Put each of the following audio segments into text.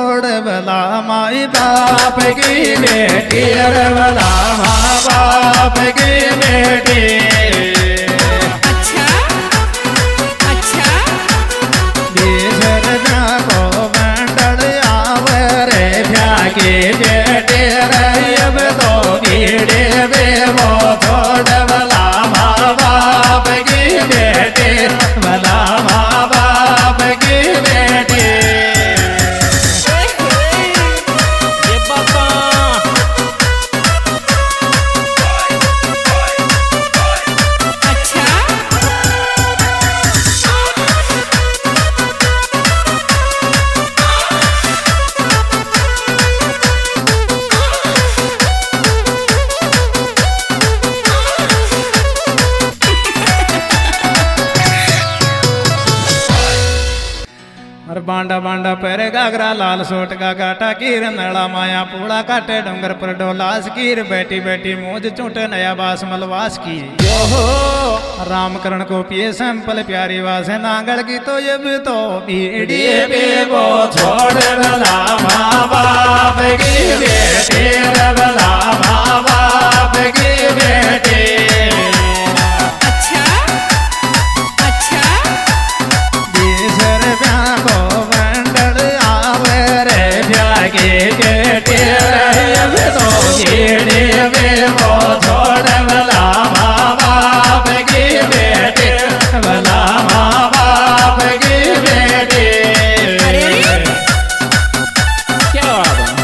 छोड़ भला माई बाप की बेटी रे भला माँ बाप की बेटी। अच्छा अच्छा बीसर को मंडल आवे रे भ्यागी बेटी रे अब तो कीड़े वे वो छोड़ भला माँ बाप की बेटी भला माँ बाप की बेटी। ये बाबा अच्छा और बांडा बांडा पैरे गागरा लाल सोट का काटा कीर नड़ा माया पूड़ा काटे डोंगर पर डोलास कीर बैठी बैठी मोज चूटे नया बास मलवास की। ओहो रामकरण को पिए सैंपल प्यारी वास है नांगल की तो ये भी तो बीड़ी बे वो छोड़ भला माँ बाप की बेटी रे भला माँ बाप की बेटी। अच्छा अच्छा बीसर को मंडल आवे रे भ्यागी बेटी रे अब तो कीड़े वे वो छोड़ भला माँ बाप की बेटी भला माँ बाप की बेटी। अरे अरे क्या बात है?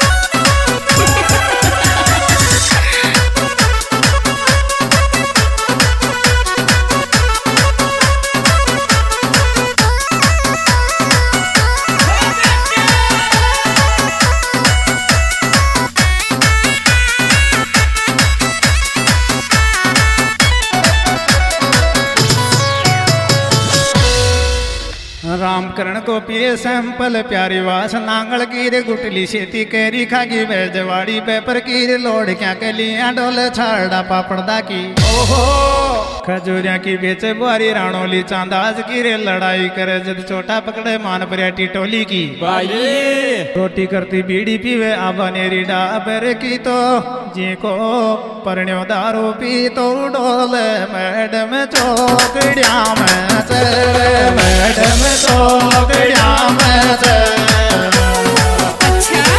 रामकरण को पिए सैंपल प्यारी वास नांगल कीर गुटली शेती केरी खागी बेजवाड़ी पेपर कीर लोड क्या के लिया डोल छाड़ा पापड़दा की। ओहो खजूरिया की बेचे बुआरी राणोली चांदाज की रे लड़ाई करे जद छोटा पकड़े मान पर्याटी टोली की। भाई रोटी करती बीड़ी पीवे आबा नेरी डाबर की तो जी को परण्यो दारू पी तो डोले मैडम चौकड़िया में से मैडम चौकड़िया में से। अच्छा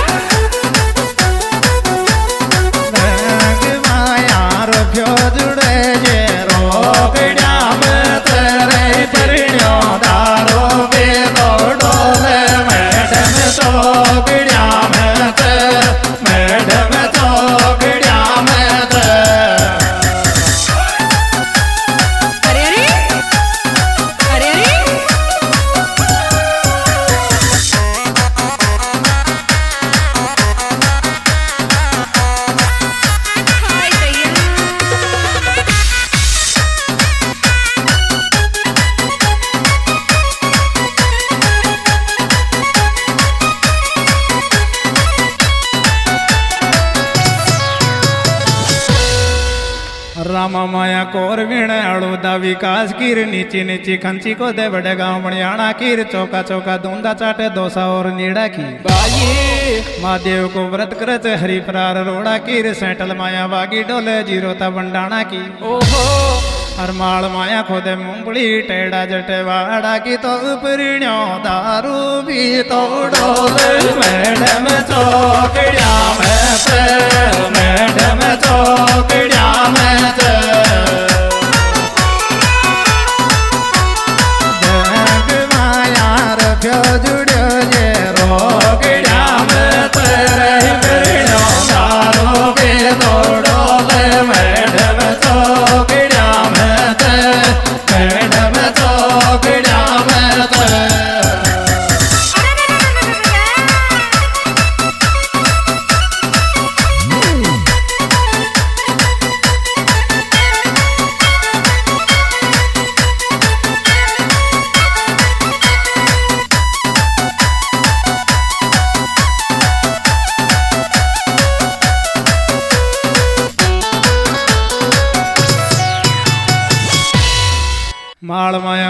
रंग माया रख्यो जुड़े ये रोकड़िया में तेरे परण्यो दारू पी तो डोले मैडम चौकड़िया में से मैडम चौकड़िया में से। अरे अरे अरे अरे हाय भैया रामा माया कोर वीण अड़ुदा विकास कीर नीची नीची खंची को दे बड़े गाँव बणियाणा कीर चौका चौका दूंदा चाटे दोसा और नीड़ा की। भाई महादेव को व्रत करत हरि प्रार रोड़ा कीर सैटल माया बागी डोले जीरोता बंडाणा की। ओहो हरमाल माया खोदे मूंगली टेढ़ा जटेवाड़ा की तो उपरिण्यो दारू भी तो डोले मैडम चौकड़िया में से मैडम चौकड़िया में से। जग माया रख्यो जुड़्यो ये रोकड़िया में तेरे उपरिण्यो दारू भी तो डोले मैडम चौकड़िया में से मैडम चौकड़िया में से।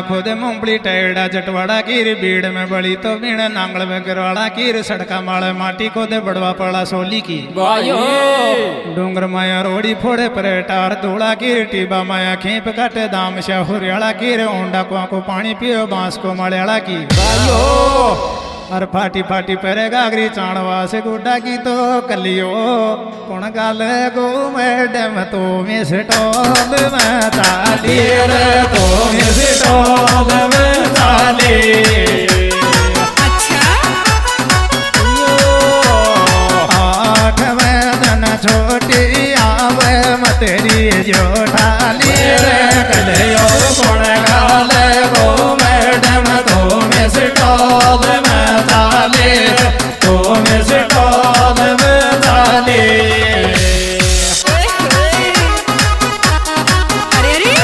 खुद मूंगफली टेड़ा जटवाड़ा कीर भीड़ में बड़ी तो बीण नांगल में गरवाड़ा कीर सड़का माले माटी खोदे बड़वा पड़ा सोली की वायो डूंगर माया रोड़ी फोड़े परेटार धूड़ा कीर टीबा माया खेप काटे दाम शाहुरियाड़ा कीर ओंडा को पानी पियो बांस को मलयाड़ा की वायो और फाटी फाटी परे गागरी चाणवा से गुड्डा की तो कलियो कौन गाल गो मैडम तो मिस टोल में ताली रे तो मिस टोल में ताली अच्छा आठ मैदन छोटी आवे मतेरी जो ठाली रे कलियो कौन गाल गो मैडम तो मिस टोल में ताली तो मिस टोल में ताली ओए होए अरे अरे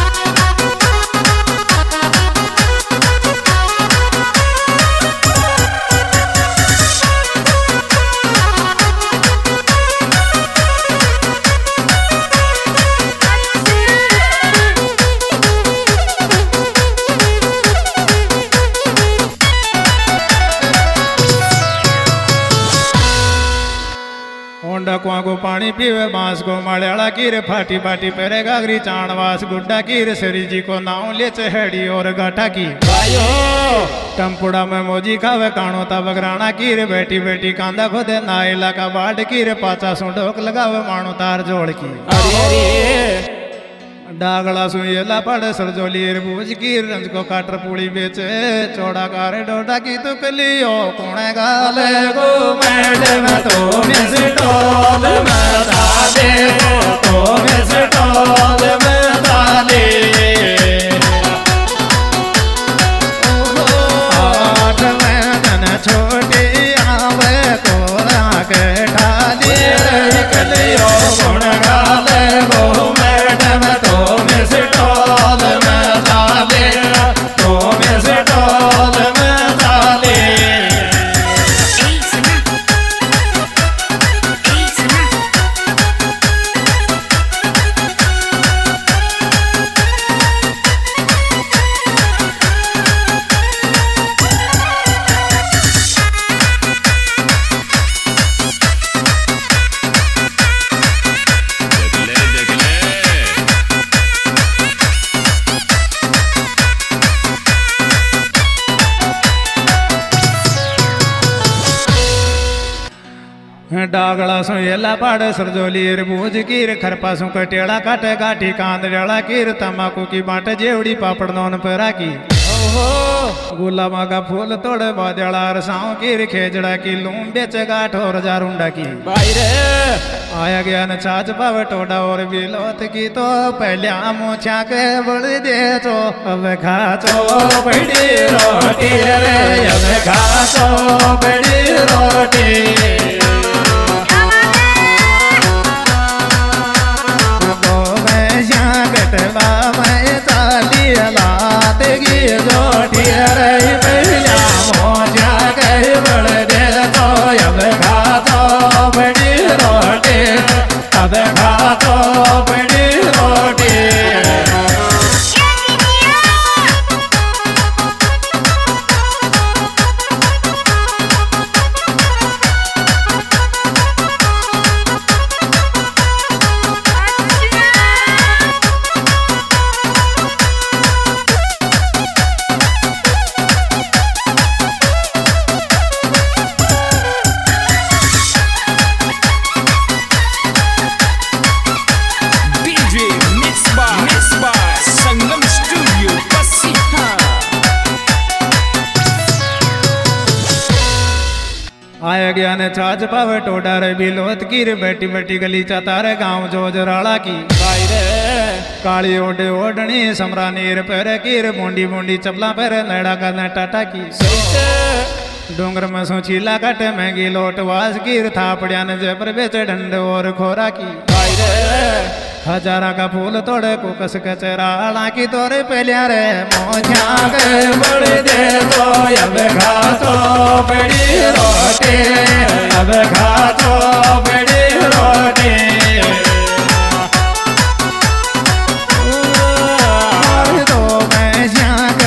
होंडा कुआं को पानी पीवे बांस को मलयाड़ा कीर फाटी फाटी परे गागरी चाणवास गुड्डा कीर सरी जी को नाव ले चहेड़ी और गाठा की वायो टम्पुड़ा में मोजी खावे काणो ता बगराना कीर बेटी बेटी कांदा खोदे नाइला का बाट कीर पाचा सु ढोक लगावे माणो तार जोड़ की अरे अरे डागला सुला पड़े सरजोलीर बूझ कीर रंज को काटर पूड़ी बेचे चौड़ा कारे डोडा की तो कलियो कोणे गाले गो मैडम तो मिस टोल में ताले तो मिस टोल में ताले आठ मैदन छोटी आवे तो आके ठाली रे कलियो कोणे गाले गो मैडम तो मिस टोल में ताले तो मिस टोल में ताले ए सुना डागला सु येला पाड़ सरजोलीर बूझ कीर खरपा सु कटेड़ा काटे गाठी कांद डाला कीर तमाकू की बाट जेवड़ी पापड़ नौन परा की ओहो गुलाबा का फूल तोड़े बादड़ा रसाओं कीर खेजड़ा की लूम बेच गाठ और जारुंडा की भाई रे आया गया न छाछ पाव टोडा और बिलोत की तो पहले मोछा के बड़ दे तो अब खाचो बड़ी रोटी रे अब खाचो बड़ी रोटी जोटी रे पहला मोजा के बड़ दे तो अब खाचो बड़ी रोटी अब खाचो बड़ी रोटी DJ mix by Sangam studio बसिहा आया गया ने छाछ पावे टोडा रे बिलोत कीर बेटी बेटी गली चातारे गांव जोजराड़ा की भाई रे काली ओडे ओढ़नी समरा नीर पैर कीर बूंदी बूंदी चपला पैर नैड़ा का न टाटा की डूंगर में सोचीला काटे महंगी लोट वास कीर थापड़िया ने जेबर बेचे डंड और खोरा की भाई रे हजारा का फूल तोड़े कुकस कचराड़ा की तोरे पहलिया रे मोझा के बड़े दे तो अब खाचो बड़ी रोटी अब खाचो बड़ी रोटी तो मैं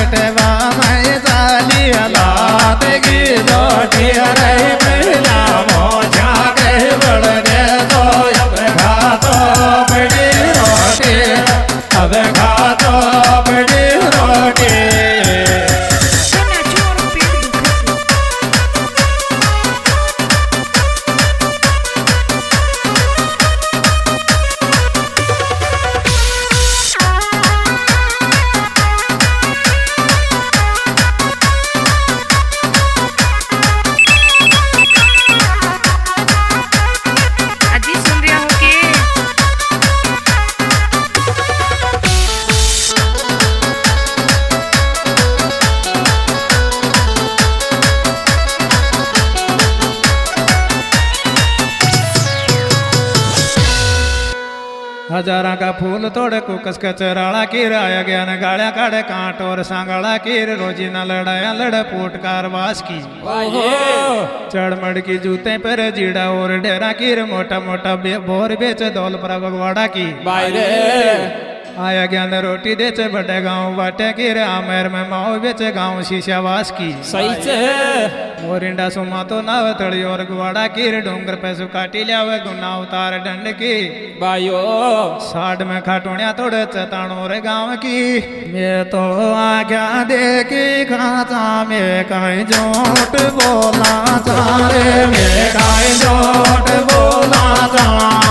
हजारा का फूल तोड़ कुकस कचराड़ा कीर आया ज्ञान गाड़ा काड़े कांट और सांगड़ा कीर रोजी न लड़ाया लड़ फूटकार वास की चढ़मड़ की जूते पर जीड़ा और डेरा कीर मोटा मोटा बोर बेच दौल पर भगवाड़ा की आया ज्ञान रोटी देचे बड़े गाँव बाटे कीर आमेर में माओ बेचे गाँव शीशावास की सही से मोरिंडा सुमा तो नाव तड़ी और गुवाड़ा कीर डोंगर पे सुकाटी लियावे गुना उतार डंड की भाइयों साठ में खाटुनिया तोड़े चताणो रे गाँव की मैं तो आज्ञा दे के खाता में कहीं झूठ बोला चारे में कहीं झूठ बोला चा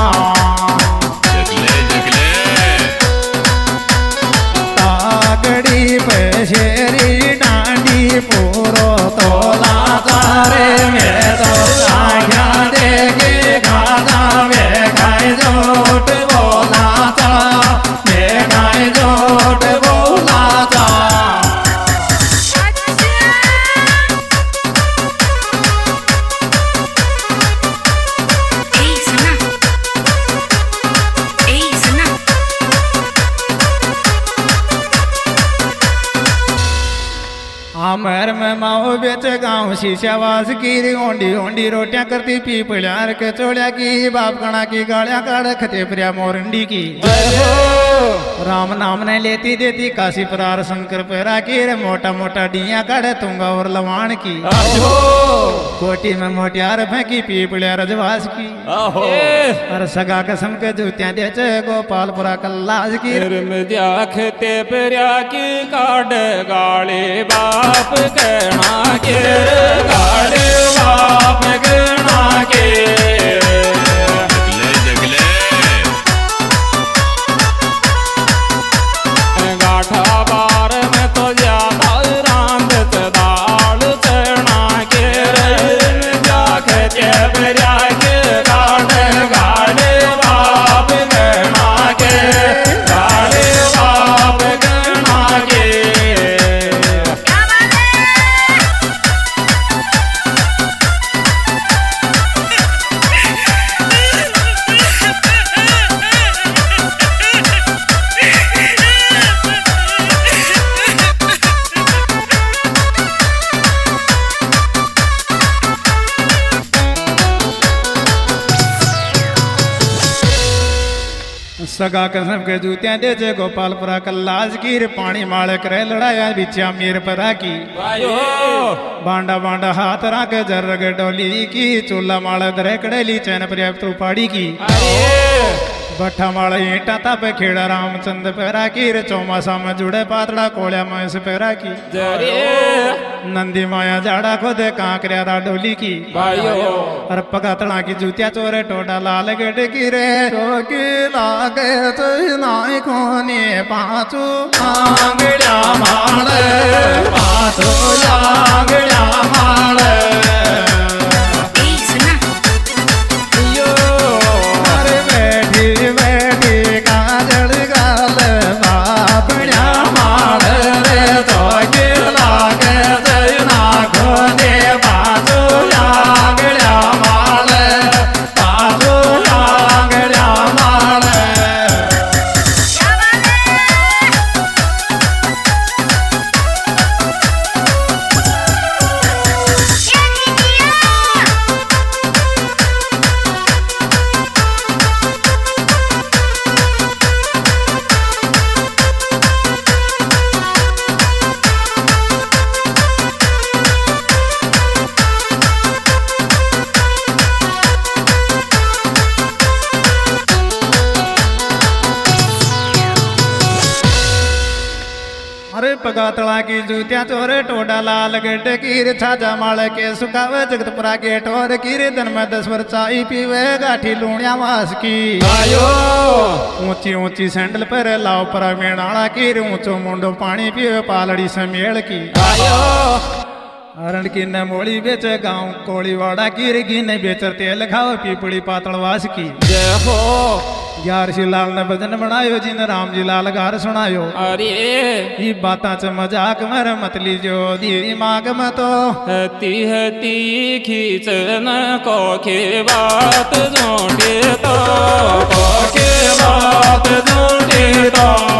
तागड़ी पे शेरी डांडी पूरो तोला तारे में तो आज्ञा दे के खाता में कहीं झूठ बोला चा में कहीं झूठ बोला चा Ei, Sana. Ei, Sana. आमर में माओ बेच गाँव शीशावास की ओंडी ओंडी रोटियां करती पीपलियार के चोड़िया की बाप कणा की गाड़ियां काड़ खते प्रिया मोरंडी की राम नाम ने लेती देती काशी परार शंकर पेरा की रे मोटा मोटा डिया काड़े तुंगा और लवाण की कोटी में मोटियार फेंकी पीपलिया रजवास की और सगा कसम के जूतियां देचे गोपालपुरा कल्लास की देखते प्रिया की काट गाड़े बाप कहना के गाड़े बाप कहना के गाठा बार में तो ज्यादा रांद दाल चढ़ना के देखते प्रिया के काट गाड़े बाप कहना के गाड़े बाप कहना के सगा कसम के जूतियां देचे गोपालपुरा कल्लास की रे पानी माले करे लड़ाया बिचा मीर परा की बांडा बांडा हाथ राके जर्रग डोली की चूल्हा माले दरे कड़ेली चैन पर्याप्त उपाड़ी की भट्ठा माले ईटा तापे खेड़ा रामचंद पेरा की रे चौमासा में जुड़े पातड़ा कोलिया महेश पेरा की नंदी माया जाड़ा खोदे कांकरिया रा डोली की और पगातड़ा की जूतिया चोरे टोडा लाल गड की रे चौकी लागे तो नाई कोने पाँचू आंगड़िया माले पाँचू आंगड़िया माले Ei, Sana. अरे बैठी बैठी काजल गाल बापड़िया माल रे चौकी लागे जना खोने पाँचू आंगड़िया माल पाँचू आंगड़िया माल अरे पगातड़ा की जूतियां चोरे टोडा लाल गड्ढ कीर छाजा माल के सुखावे जगतपुरा के टोर कीर दिन में 10 वर चाई पीवे गाठी लूणिया वास की ऊंची ऊंची सैंडल पर लाव पर मेणाला कीर ऊंचो मुंडो पानी पीवे पालड़ी समेल की अरण की न मोड़ी बेचे गाँव कोड़ीवाड़ा कीर गिने बेचर तेल खाओ पीपड़ी पातड़ वास की जय हो यार शिलाल ने भजन बनायो जी ने राम जी लाल गार सुनायो। अरे ये बाता च मजाक मर मत लीजो दी माग में तो हती हती खींचन को के बात झूठी तो को के बात झूठी तो